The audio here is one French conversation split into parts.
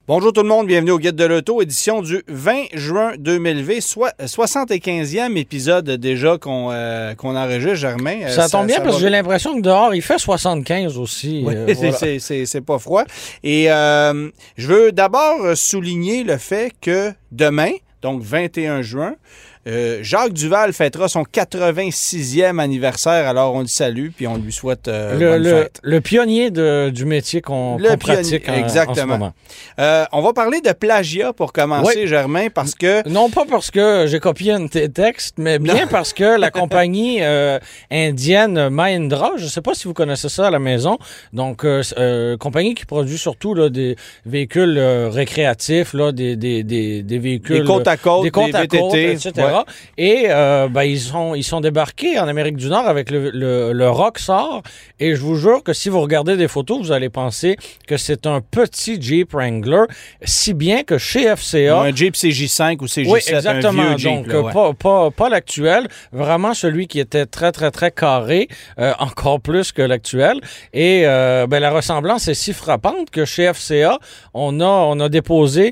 Bonjour tout le monde, bienvenue au Guide de l'Auto, édition du 20 juin 2020, soit 75e épisode déjà qu'on enregistre, Germain. Ça tombe bien parce que j'ai l'impression que dehors, il fait 75 aussi. Oui, voilà. c'est pas froid. Et je veux d'abord souligner le fait que demain, donc 21 juin, Jacques Duval fêtera son 86e anniversaire, alors on le salue puis on lui souhaite bonne fête. Le pionnier du métier qu'on pratique exactement. En ce moment. On va parler de plagiat pour commencer, oui. Germain, parce que... Non pas parce que j'ai copié un de tes textes, mais bien parce que la compagnie indienne Mahindra, je ne sais pas si vous connaissez ça à la maison, donc compagnie qui produit surtout là, des véhicules récréatifs, là, des véhicules... Des côtes à côte, des VTT, etc. Ouais. Et ils sont débarqués en Amérique du Nord avec le Roxor. Et je vous jure que si vous regardez des photos, vous allez penser que c'est un petit Jeep Wrangler, si bien que chez FCA... Un Jeep CJ5 ou CJ7, oui, exactement. Un vieux Jeep. Donc, là, ouais. pas l'actuel, vraiment celui qui était très, très, très carré, encore plus que l'actuel. Et la ressemblance est si frappante que chez FCA, on a déposé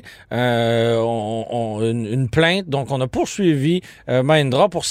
une plainte, donc on a poursuivi Mahindra pour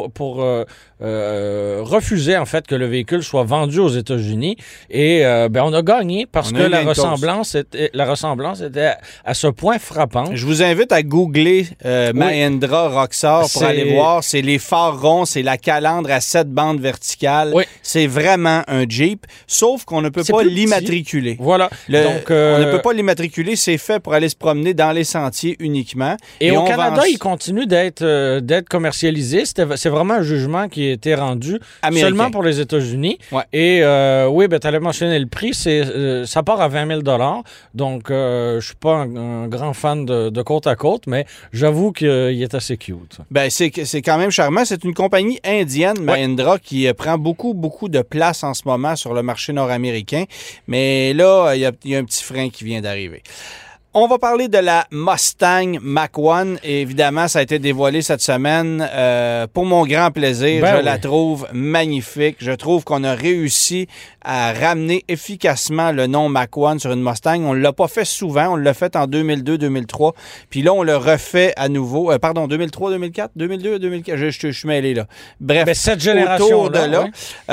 refuser en fait que le véhicule soit vendu aux États-Unis et on a gagné parce que la ressemblance était à ce point frappante. Je vous invite à googler Mahindra Roxor pour aller voir. C'est les phares ronds, c'est la calandre à 7 bandes verticales. Oui. C'est vraiment un Jeep, sauf qu'on ne peut pas l'immatriculer. Voilà. Donc, on ne peut pas l'immatriculer, c'est fait pour aller se promener dans les sentiers uniquement. Et au Canada, il continue d'être commercialisé. C'est vraiment un jugement qui a été rendu américain. Seulement pour les États-Unis. Ouais. Et oui, tu allais mentionner le prix. Ça part à 20 000 $. Donc, je suis pas un grand fan de côte à côte, mais j'avoue qu'il est assez cute. Ben, c'est quand même charmant. C'est une compagnie indienne, Mahindra, qui prend beaucoup de place en ce moment sur le marché nord-américain. Mais là, il y a un petit frein qui vient d'arriver. On va parler de la Mustang Mach-1. Évidemment, ça a été dévoilé cette semaine. Pour mon grand plaisir, je la trouve magnifique. Je trouve qu'on a réussi à ramener efficacement le nom Mach-1 sur une Mustang. On ne l'a pas fait souvent. On l'a fait en 2002-2003. Puis là, on le refait à nouveau. 2003-2004? 2002-2004? Je suis mêlé, là. Bref, cette génération de là.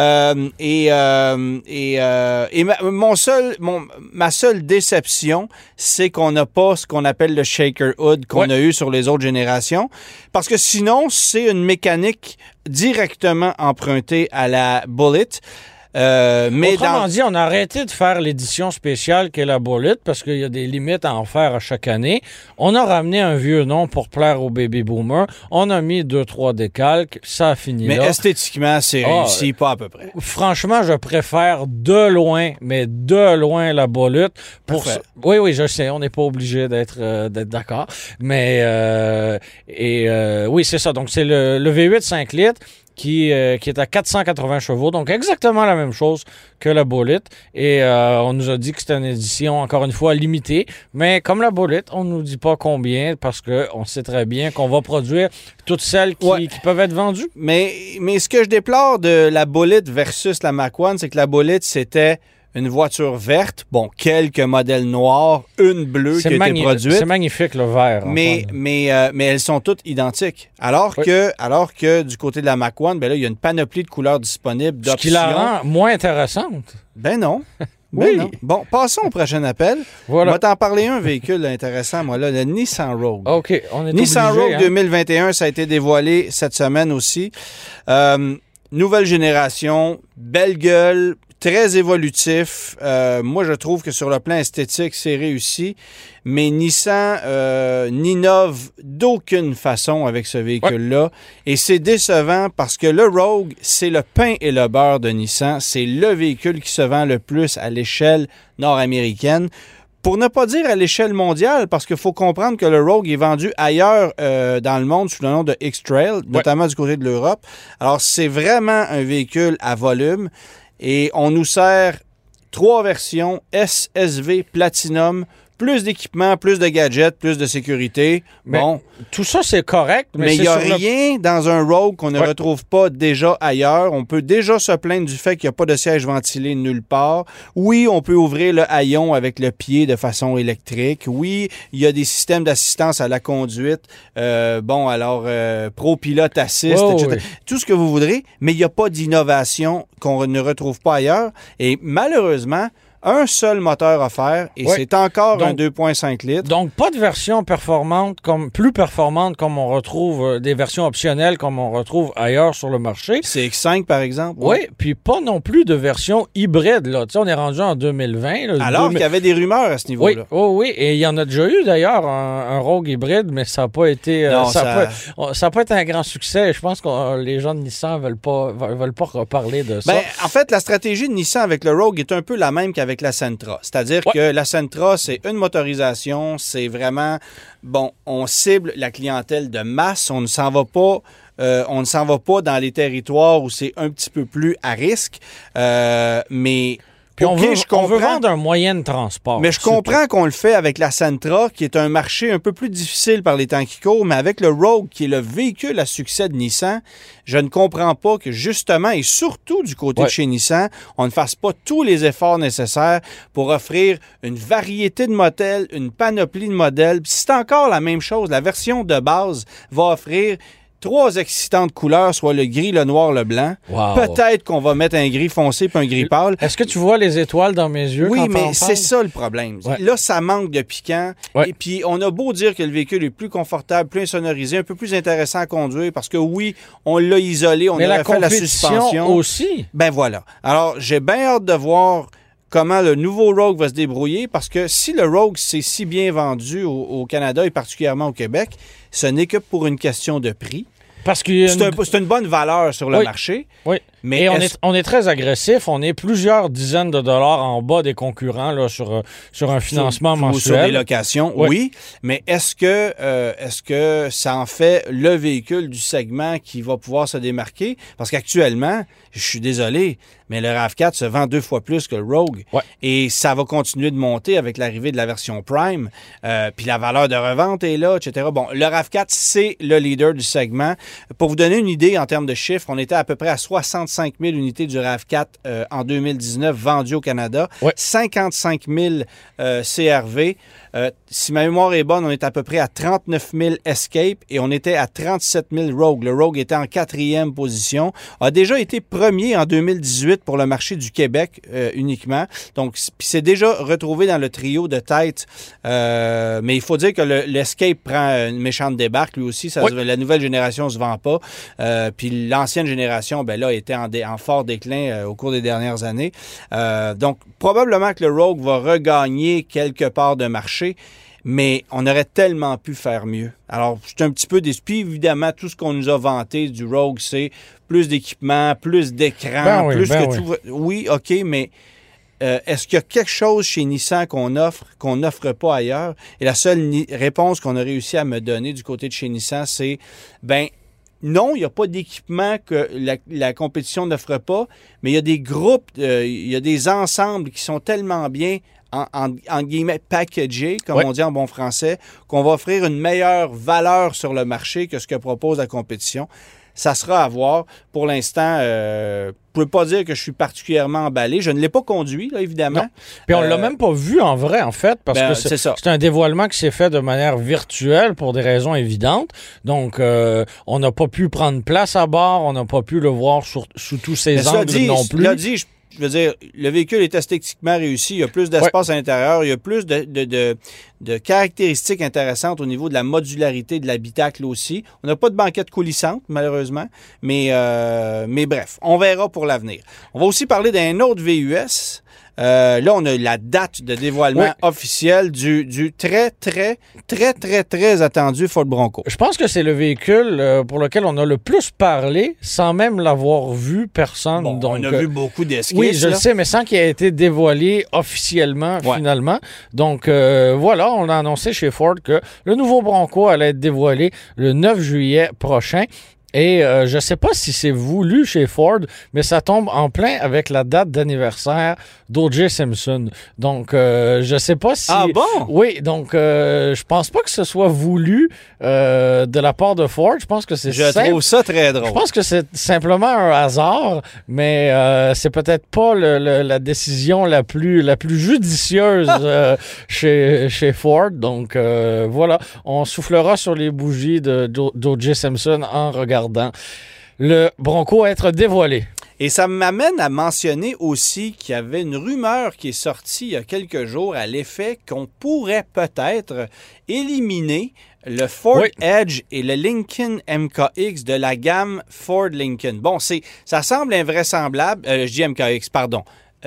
Ouais. Ma seule déception, c'est qu'on n'a pas ce qu'on appelle le shaker hood qu'on a eu sur les autres générations. Parce que sinon, c'est une mécanique directement empruntée à la Bullitt. Autrement dit, on a arrêté de faire l'édition spéciale qu'est la Bullitt parce qu'il y a des limites à en faire à chaque année. On a ramené un vieux nom pour plaire aux baby boomers. On a mis 2-3 décalques. Ça a fini là. Mais esthétiquement, c'est réussi, pas à peu près. Franchement, je préfère de loin la Bullitt. Oui, je sais, on n'est pas obligé d'être d'accord. Mais oui, c'est ça. Donc, c'est le V8 5 litres. Qui est à 480 chevaux, donc exactement la même chose que la Bullitt. Et on nous a dit que c'était une édition, encore une fois, limitée. Mais comme la Bullitt, on ne nous dit pas combien, parce qu'on sait très bien qu'on va produire toutes celles qui peuvent être vendues. Mais ce que je déplore de la Bullitt versus la Mach-1, c'est que la Bullitt, c'était une voiture verte, quelques modèles noirs, une bleue qui a été produite. C'est magnifique, le vert. Mais elles sont toutes identiques. Alors que du côté de la Mach-1, là, il y a une panoplie de couleurs disponibles, d'options. Ce qui la rend moins intéressante. Ben non. Non. Bon, passons au prochain appel. Voilà. On va t'en parler un véhicule intéressant, moi, là, le Nissan Rogue. OK, on est Nissan obligé, Rogue 2021, ça a été dévoilé cette semaine aussi. Nouvelle génération, belle gueule, très évolutif. Moi, je trouve que sur le plan esthétique, c'est réussi. Mais Nissan n'innove d'aucune façon avec ce véhicule-là. Ouais. Et c'est décevant parce que le Rogue, c'est le pain et le beurre de Nissan. C'est le véhicule qui se vend le plus à l'échelle nord-américaine. Pour ne pas dire à l'échelle mondiale, parce qu'il faut comprendre que le Rogue est vendu ailleurs dans le monde sous le nom de X-Trail, notamment du côté de l'Europe. Alors, c'est vraiment un véhicule à volume. Et on nous sert 3 versions S, SV, Platinum plus d'équipements, plus de gadgets, plus de sécurité. Mais bon. Tout ça, c'est correct. Mais il n'y a rien dans un Rogue qu'on ne retrouve pas déjà ailleurs. On peut déjà se plaindre du fait qu'il n'y a pas de siège ventilé nulle part. Oui, on peut ouvrir le haillon avec le pied de façon électrique. Oui, il y a des systèmes d'assistance à la conduite. ProPilot Assist, etc. Oui. Tout ce que vous voudrez, mais il n'y a pas d'innovation qu'on ne retrouve pas ailleurs. Et malheureusement, un seul moteur offert et c'est encore un 2,5 litres. Donc, pas de version plus performante comme on retrouve, des versions optionnelles comme on retrouve ailleurs sur le marché. CX5, par exemple. Oui, puis pas non plus de version hybride. Là. Tu sais, on est rendu en 2020. Là, alors qu'il y avait des rumeurs à ce niveau-là. Oui, et il y en a déjà eu d'ailleurs, un Rogue hybride, mais ça n'a pas été ça a pas été un grand succès. Je pense que les gens de Nissan veulent pas reparler de ça. En fait, la stratégie de Nissan avec le Rogue est un peu la même qu'avec la Sentra. C'est-à-dire que la Sentra, c'est une motorisation, c'est vraiment, on cible la clientèle de masse, on ne s'en va pas dans les territoires où c'est un petit peu plus à risque, mais... Puis on veut vendre un moyen de transport. Mais je comprends qu'on le fait avec la Sentra, qui est un marché un peu plus difficile par les temps qui courent, mais avec le Rogue, qui est le véhicule à succès de Nissan, je ne comprends pas que justement, et surtout du côté de chez Nissan, on ne fasse pas tous les efforts nécessaires pour offrir une variété de modèles, une panoplie de modèles. Puis c'est encore la même chose. La version de base va offrir 3 excitantes couleurs, soit le gris, le noir, le blanc. Wow. Peut-être qu'on va mettre un gris foncé puis un gris pâle. Est-ce que tu vois les étoiles dans mes yeux? Oui, quand mais c'est ça le problème. Ouais. Là, ça manque de piquant. Ouais. Et puis, on a beau dire que le véhicule est plus confortable, plus insonorisé, un peu plus intéressant à conduire parce que oui, on l'a isolé, on a fait la suspension. Aussi. Ben voilà. Alors, j'ai bien hâte de voir comment le nouveau Rogue va se débrouiller, parce que si le Rogue s'est si bien vendu au Canada et particulièrement au Québec, ce n'est que pour une question de prix. Parce que c'est une bonne valeur sur le marché. Oui. Mais on est très agressif. On est plusieurs dizaines de dollars en bas des concurrents là, sur un financement mensuel. Sur des locations, oui. Mais est-ce que ça en fait le véhicule du segment qui va pouvoir se démarquer? Parce qu'actuellement, je suis désolé, mais le RAV4 se vend 2 fois plus que le Rogue. Ouais. Et ça va continuer de monter avec l'arrivée de la version Prime. Puis la valeur de revente est là, etc. Bon, le RAV4, c'est le leader du segment. Pour vous donner une idée en termes de chiffres, on était à peu près à 65 000 unités du RAV4 en 2019 vendues au Canada. Ouais. 55 000 CRV. Si ma mémoire est bonne, on est à peu près à 39 000 Escape et on était à 37 000 Rogue. Le Rogue était en 4e position. A déjà été premier en 2018 pour le marché du Québec uniquement. Donc, c'est déjà retrouvé dans le trio de tête. Mais il faut dire que l'Escape prend une méchante débarque lui aussi. La nouvelle génération ne se vend pas. Puis l'ancienne génération, là, était en fort déclin au cours des dernières années. Donc, probablement que le Rogue va regagner quelque part de marché. Mais on aurait tellement pu faire mieux. Alors, je suis un petit peu déçu. Puis, évidemment, tout ce qu'on nous a vanté du Rogue, c'est plus d'équipement, plus d'écran, tout. Oui, OK, mais est-ce qu'il y a quelque chose chez Nissan qu'on n'offre pas ailleurs? Et la seule réponse qu'on a réussi à me donner du côté de chez Nissan, c'est, non, il n'y a pas d'équipement que la compétition n'offre pas, mais il y a des groupes, il y a des ensembles qui sont tellement bien en guillemets packagés, comme on dit en bon français, qu'on va offrir une meilleure valeur sur le marché que ce que propose la compétition. Ça sera à voir. Pour l'instant, je ne peux pas dire que je suis particulièrement emballé. Je ne l'ai pas conduit, là, évidemment. Non. Puis on ne l'a même pas vu en vrai, en fait, parce que c'est un dévoilement qui s'est fait de manière virtuelle pour des raisons évidentes. Donc, on n'a pas pu prendre place à bord, on n'a pas pu le voir sous tous ses angles non plus. Je veux dire, le véhicule est esthétiquement réussi. Il y a plus d'espace à l'intérieur. Il y a plus de caractéristiques intéressantes au niveau de la modularité de l'habitacle aussi. On n'a pas de banquette coulissante, malheureusement. Mais bref, on verra pour l'avenir. On va aussi parler d'un autre VUS. Là, on a la date de dévoilement officielle du très, très, très, très, très attendu Ford Bronco. Je pense que c'est le véhicule pour lequel on a le plus parlé sans même l'avoir vu personne. Bon, donc, on a vu beaucoup d'esquisses. Oui, je le sais, mais sans qu'il ait été dévoilé officiellement, finalement. Donc, voilà, on a annoncé chez Ford que le nouveau Bronco allait être dévoilé le 9 juillet prochain. Et je ne sais pas si c'est voulu chez Ford, mais ça tombe en plein avec la date d'anniversaire d'O.J. Simpson. Donc, je ne sais pas si... Ah bon? Oui, donc je pense pas que ce soit voulu de la part de Ford. Je pense que c'est trouve ça très drôle. Je pense que c'est simplement un hasard, mais c'est peut-être pas la décision la plus judicieuse chez Ford. Donc, voilà, on soufflera sur les bougies d'O.J. Simpson en regardant le Bronco être dévoilé. Et ça m'amène à mentionner aussi qu'il y avait une rumeur qui est sortie il y a quelques jours à l'effet qu'on pourrait peut-être éliminer le Ford Edge et le Lincoln MKX de la gamme Ford Lincoln. Bon, ça semble invraisemblable. Je dis MKX, pardon.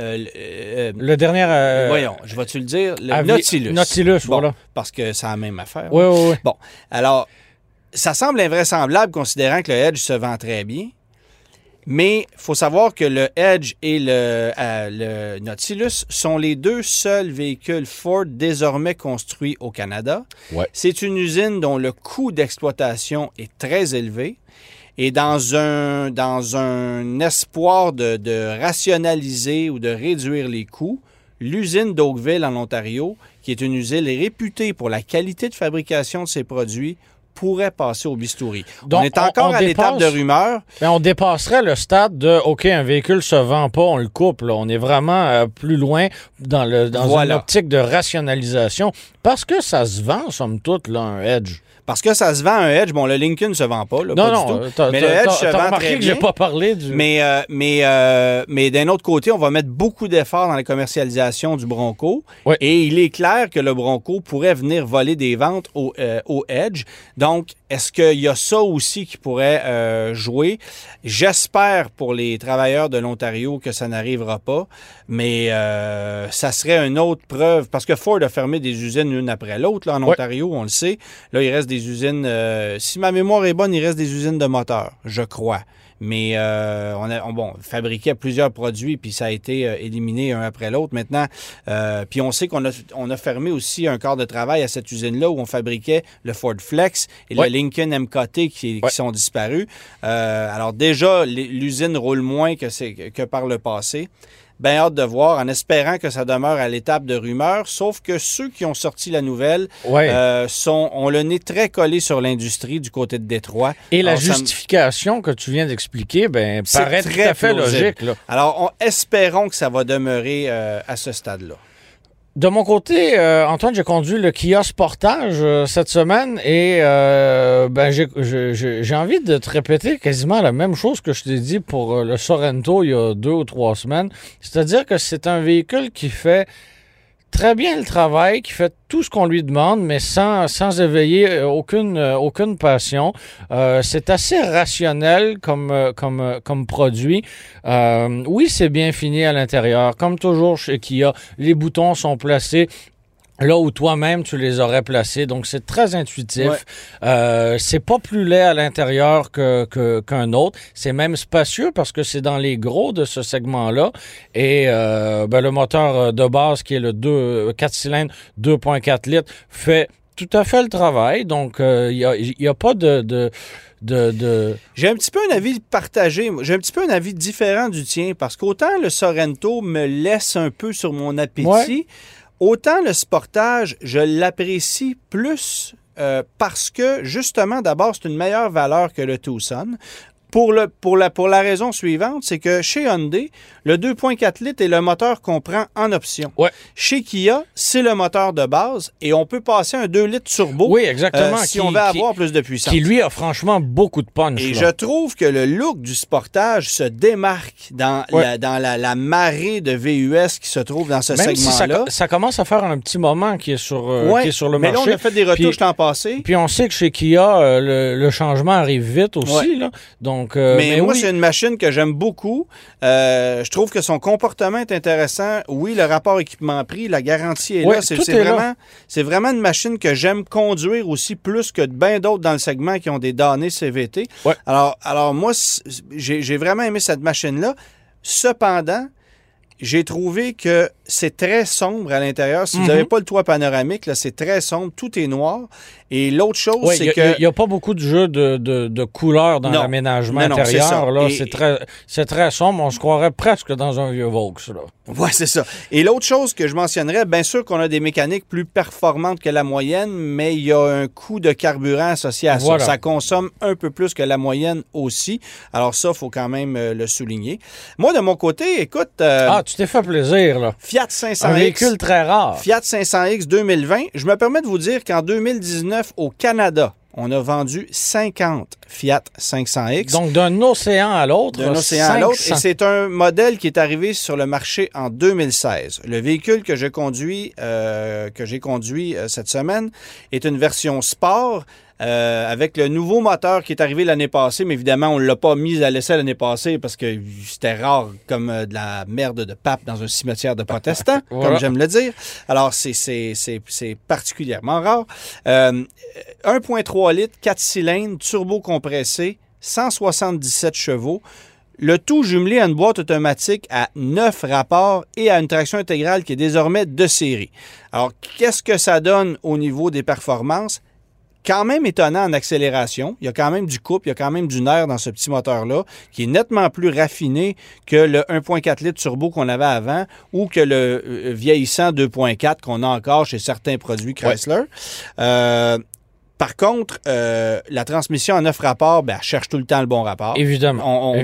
Le dernier... voyons, je vais-tu le dire? Le Nautilus. Nautilus, bon, voilà. Parce que c'est la même affaire. Oui. Bon, alors... Ça semble invraisemblable considérant que le Edge se vend très bien, mais il faut savoir que le Edge et le Nautilus sont les deux seuls véhicules Ford désormais construits au Canada. Ouais. C'est une usine dont le coût d'exploitation est très élevé et dans un espoir de rationaliser ou de réduire les coûts, l'usine d'Oakville en Ontario, qui est une usine réputée pour la qualité de fabrication de ses produits, pourrait passer au bistouri. Donc, on est encore à l'étape de rumeur. Mais on dépasserait le stade de « OK, un véhicule se vend pas, on le coupe. » On est vraiment plus loin dans une optique de rationalisation parce que ça se vend, somme toute, là, un Edge. Parce que ça se vend un Edge. Bon, le Lincoln ne se vend pas, là, pas du tout. Mais le Edge se vend très bien. Que j'ai pas parlé du... Mais d'un autre côté, on va mettre beaucoup d'efforts dans la commercialisation du Bronco. Oui. Et il est clair que le Bronco pourrait venir voler des ventes au Edge. Donc, est-ce qu'il y a ça aussi qui pourrait jouer? J'espère pour les travailleurs de l'Ontario que ça n'arrivera pas. Mais ça serait une autre preuve. Parce que Ford a fermé des usines l'une après l'autre là, en Ontario, on le sait. Là, il reste des usines... si ma mémoire est bonne, il reste des usines de moteurs, je crois. Mais on fabriquait plusieurs produits, puis ça a été éliminé un après l'autre. Maintenant, puis on sait qu'on a fermé aussi un corps de travail à cette usine-là où on fabriquait le Ford Flex et le Lincoln MKT qui sont disparus. Alors déjà, l'usine roule moins que par le passé. Bien hâte de voir, en espérant que ça demeure à l'étape de rumeur, sauf que ceux qui ont sorti la nouvelle ont le nez très collé sur l'industrie du côté de Détroit. Et la justification que tu viens d'expliquer, paraît tout à fait logique. Là. Alors, espérons que ça va demeurer à ce stade-là. De mon côté, Antoine, j'ai conduit le Kia Sportage cette semaine et j'ai envie de te répéter quasiment la même chose que je t'ai dit pour le Sorento il y a 2 ou 3 semaines. C'est-à-dire que c'est un véhicule qui fait très bien le travail, qui fait tout ce qu'on lui demande, mais sans éveiller aucune passion. C'est assez rationnel comme produit. Oui, c'est bien fini à l'intérieur. Comme toujours chez Kia, les boutons sont placés là où toi-même tu les aurais placés. Donc, c'est très intuitif. C'est pas plus laid à l'intérieur qu'un autre. C'est même spacieux parce que c'est dans les gros de ce segment-là. Et le moteur de base qui est le 4 cylindres 2.4 litres fait tout à fait le travail. Donc, il y a pas de... J'ai un petit peu un avis partagé. J'ai un petit peu un avis différent du tien parce qu'autant le Sorento me laisse un peu sur mon appétit, autant le Sportage, je l'apprécie plus parce que, justement, d'abord, c'est une meilleure valeur que le Tucson. Pour la raison suivante, c'est que chez Hyundai, le 2.4 litres est le moteur qu'on prend en option. Chez Kia, c'est le moteur de base et on peut passer un 2 litres turbo si on veut avoir plus de puissance. Qui, lui, a franchement beaucoup de punch. Et je trouve que le look du Sportage se démarque dans la marée de VUS qui se trouve dans ce segment-là. Si ça commence à faire un petit moment qui est sur le marché. Mais là, on a fait des retouches l'an passé. Puis on sait que chez Kia, le changement arrive vite aussi. Là. Donc, mais moi, c'est une machine que j'aime beaucoup. Je trouve que son comportement est intéressant. Oui, le rapport équipement-prix, la garantie est là. C'est vraiment une machine que j'aime conduire aussi plus que bien d'autres dans le segment qui ont des damnés CVT. Alors moi, j'ai vraiment aimé cette machine-là. Cependant, j'ai trouvé que c'est très sombre à l'intérieur. Si vous n'avez pas le toit panoramique, là, c'est très sombre. Tout est noir. Et l'autre chose, c'est que... Il n'y a pas beaucoup de jeu de couleurs dans l'aménagement intérieur. Là, c'est très sombre. On se croirait presque dans un vieux Vaux, là. Oui, c'est ça. Et l'autre chose que je mentionnerais, bien sûr qu'on a des mécaniques plus performantes que la moyenne, mais il y a un coût de carburant associé à ça. Voilà. Ça consomme un peu plus que la moyenne aussi. Alors ça, il faut quand même le souligner. Moi, de mon côté, écoute... tu t'es fait plaisir, là. Fiat 500X. Un véhicule très rare. Fiat 500X 2020. Je me permets de vous dire qu'en 2019, au Canada, on a vendu 50 Fiat 500X. Donc, d'un océan à l'autre. D'un océan à l'autre. Et c'est un modèle qui est arrivé sur le marché en 2016. Le véhicule que j'ai conduit cette semaine est une version sport avec le nouveau moteur qui est arrivé l'année passée. Mais évidemment, on ne l'a pas mis à l'essai l'année passée parce que c'était rare comme de la merde de pape dans un cimetière de protestants, comme j'aime le dire. Alors, c'est particulièrement rare. 1,3 litres, 4 cylindres, turbo compressé, 177 chevaux. Le tout jumelé à une boîte automatique à 9 rapports et à une traction intégrale qui est désormais de série. Alors, qu'est-ce que ça donne au niveau des performances? Quand même étonnant en accélération. Il y a quand même du couple, il y a quand même du nerf dans ce petit moteur-là, qui est nettement plus raffiné que le 1,4 litres turbo qu'on avait avant ou que le vieillissant 2,4 qu'on a encore chez certains produits Chrysler. Ouais. Par contre, la transmission en 9 rapports, elle cherche tout le temps le bon rapport. Évidemment.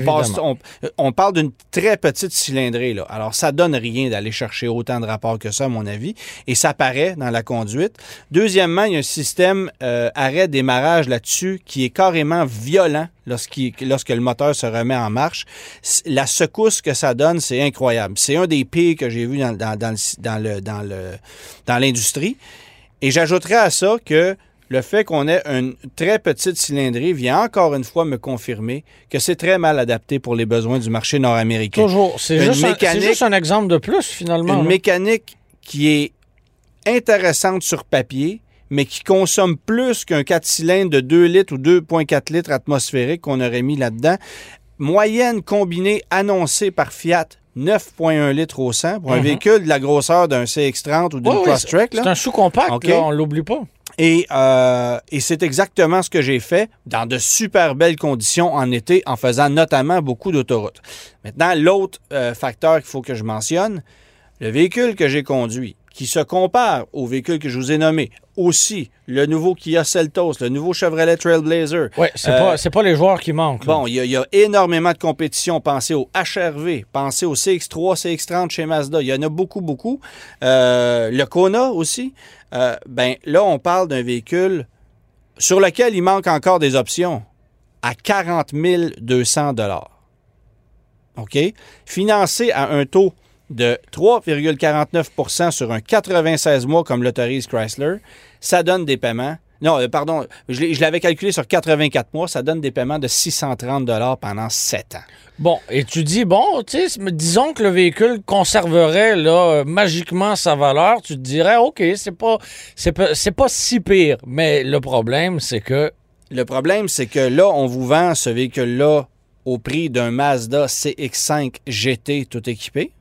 On parle d'une très petite cylindrée, là. Alors, ça donne rien d'aller chercher autant de rapports que ça, à mon avis. Et ça paraît dans la conduite. Deuxièmement, il y a un système arrêt-démarrage là-dessus qui est carrément violent lorsque le moteur se remet en marche. La secousse que ça donne, c'est incroyable. C'est un des pires que j'ai vu dans l'industrie. Et j'ajouterais à ça que le fait qu'on ait une très petite cylindrée vient encore une fois me confirmer que c'est très mal adapté pour les besoins du marché nord-américain. Toujours. C'est juste un exemple de plus, finalement. Une mécanique qui est intéressante sur papier, mais qui consomme plus qu'un 4 cylindres de 2 litres ou 2,4 litres atmosphériques qu'on aurait mis là-dedans. Moyenne combinée annoncée par Fiat, 9,1 litres au 100 pour un véhicule de la grosseur d'un CX-30 ou d'une Crosstrek. C'est un sous-compact, là, on ne l'oublie pas. Et c'est exactement ce que j'ai fait dans de super belles conditions en été, en faisant notamment beaucoup d'autoroutes. Maintenant, l'autre facteur qu'il faut que je mentionne, le véhicule que j'ai conduit, qui se compare au véhicule que je vous ai nommé, aussi le nouveau Kia Seltos, le nouveau Chevrolet Trailblazer. Oui, c'est pas les joueurs qui manquent. Bon, il y a énormément de compétition. Pensez au HR-V, pensez au CX-3, CX-30 chez Mazda. Il y en a beaucoup, beaucoup. Le Kona aussi. Là, on parle d'un véhicule sur lequel il manque encore des options à 40 200 $. OK? Financé à un taux de 3,49 % sur un 96 mois comme l'autorise Chrysler, ça donne des paiements. Non, pardon, je l'avais calculé sur 84 mois, ça donne des paiements de 630 $ pendant 7 ans. Bon, et tu dis, disons que le véhicule conserverait là, magiquement sa valeur, tu te dirais, OK, c'est pas si pire. Mais le problème, c'est que... Le problème, c'est que là, on vous vend ce véhicule-là au prix d'un Mazda CX-5 GT tout équipé,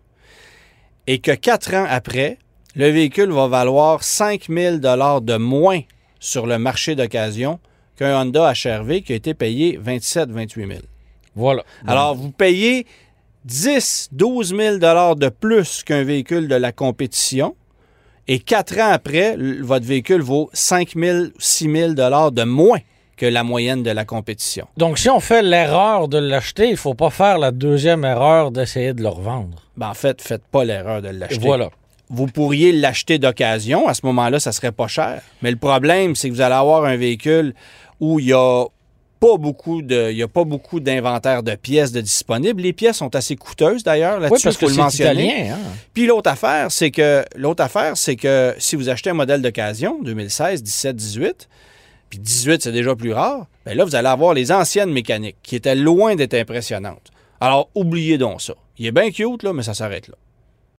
et que 4 ans après, le véhicule va valoir 5 000 $ de moins sur le marché d'occasion qu'un Honda HR-V qui a été payé 27 000 28 000. Voilà. Alors, vous payez 10 12 000 $ de plus qu'un véhicule de la compétition et 4 ans après, votre véhicule vaut 5 000 6 000 $ de moins que la moyenne de la compétition. Donc, si on fait l'erreur de l'acheter, il ne faut pas faire la deuxième erreur d'essayer de le revendre. En fait, faites pas l'erreur de l'acheter. Et voilà. Vous pourriez l'acheter d'occasion. À ce moment-là, ça serait pas cher. Mais le problème, c'est que vous allez avoir un véhicule où il n'y a pas beaucoup d'inventaire de pièces de disponibles. Les pièces sont assez coûteuses, d'ailleurs. Là-dessus, parce que faut le mentionner. Italien, hein? Puis l'autre affaire, c'est que si vous achetez un modèle d'occasion, 2016, 17, 18, puis 18, c'est déjà plus rare, bien là, vous allez avoir les anciennes mécaniques qui étaient loin d'être impressionnantes. Alors, oubliez donc ça. Il est bien cute, là, mais ça s'arrête là.